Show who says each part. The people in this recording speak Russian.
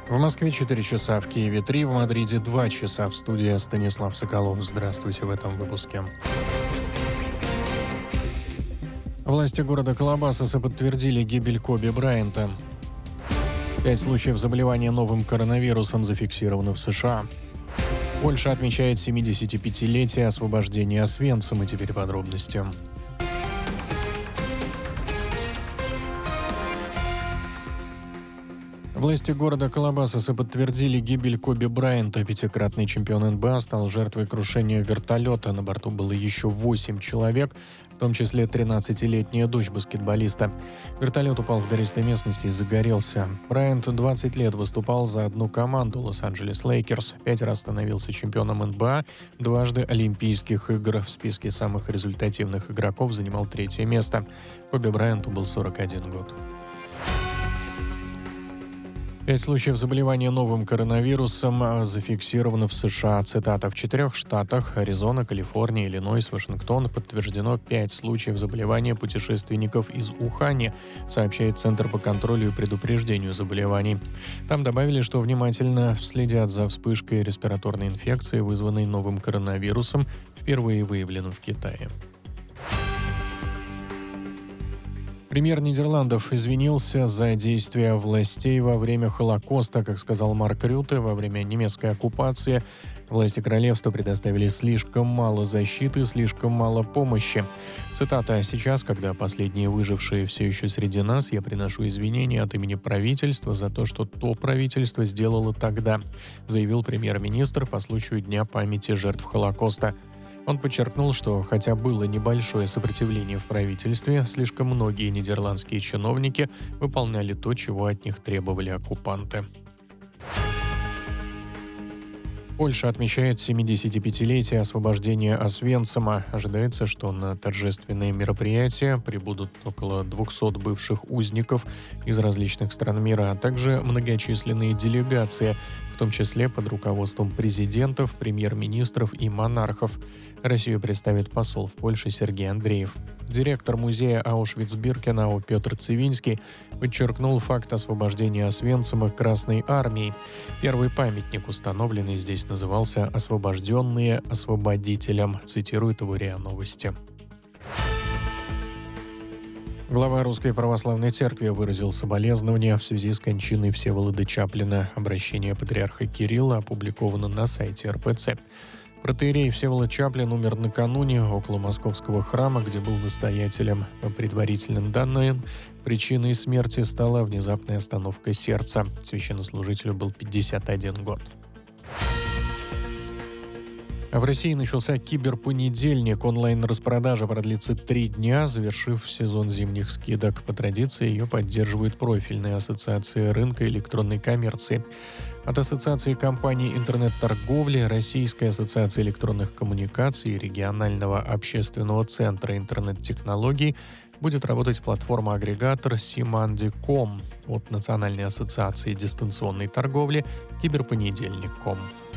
Speaker 1: В Москве 4 часа, в Киеве 3, в Мадриде 2 часа. В студии Станислав Соколов. Здравствуйте в этом выпуске. Власти города Колобасоса подтвердили гибель Коби Брайанта. 5 случаев заболевания новым коронавирусом зафиксированы в США. Польша отмечает 75-летие освобождения Освенцима. И теперь подробности. Власти города Колобасоса подтвердили гибель Коби Брайанта. Пятикратный чемпион НБА стал жертвой крушения вертолета. На борту было еще 8 человек, в том числе 13-летняя дочь баскетболиста. Вертолет упал в гористой местности и загорелся. Брайант 20 лет выступал за одну команду Лос-Анджелес Лейкерс. 5 раз становился чемпионом НБА, дважды Олимпийских игр. В списке самых результативных игроков занимал 3-е место. Коби Брайанту был 41 год. 5 случаев заболевания новым коронавирусом зафиксировано в США. Цитата: «В 4 штатах – Аризона, Калифорния, Иллинойс, Вашингтон – подтверждено 5 случаев заболевания путешественников из Ухани», сообщает Центр по контролю и предупреждению заболеваний. Там добавили, что внимательно следят за вспышкой респираторной инфекции, вызванной новым коронавирусом, впервые выявленным в Китае. Премьер Нидерландов извинился за действия властей во время Холокоста. Как сказал Марк Рютте, во время немецкой оккупации власти королевства предоставили слишком мало защиты, слишком мало помощи. Цитата: «Сейчас, когда последние выжившие все еще среди нас, я приношу извинения от имени правительства за то, что то правительство сделало тогда», заявил премьер-министр по случаю Дня памяти жертв Холокоста. Он подчеркнул, что хотя было небольшое сопротивление в правительстве, слишком многие нидерландские чиновники выполняли то, чего от них требовали оккупанты. Польша отмечает 75-летие освобождения Освенцима. Ожидается, что на торжественные мероприятия прибудут около 200 бывших узников из различных стран мира, а также многочисленные делегации, в том числе под руководством президентов, премьер-министров и монархов. Россию представит посол в Польше Сергей Андреев. Директор музея Аушвиц-Биркенау Петр Цивинский подчеркнул факт освобождения Освенцима Красной Армией. Первый памятник, установленный здесь, назывался «Освобожденные освободителем», цитирует его РИА Новости. Глава Русской Православной Церкви выразил соболезнования в связи с кончиной Всеволода Чаплина. Обращение патриарха Кирилла опубликовано на сайте РПЦ. Протоиерей Всеволод Чаплин умер накануне около московского храма, где был настоятелем. По предварительным данным, причиной смерти стала внезапная остановка сердца. Священнослужителю был 51 год. В России начался киберпонедельник. Онлайн-распродажа продлится 3 дня, завершив сезон зимних скидок. По традиции ее поддерживают профильные ассоциации рынка электронной коммерции. От Ассоциации компаний интернет-торговли, Российской ассоциации электронных коммуникаций и регионального общественного центра интернет-технологий будет работать платформа-агрегатор Simandi.com. От Национальной ассоциации дистанционной торговли Киберпонедельник.com.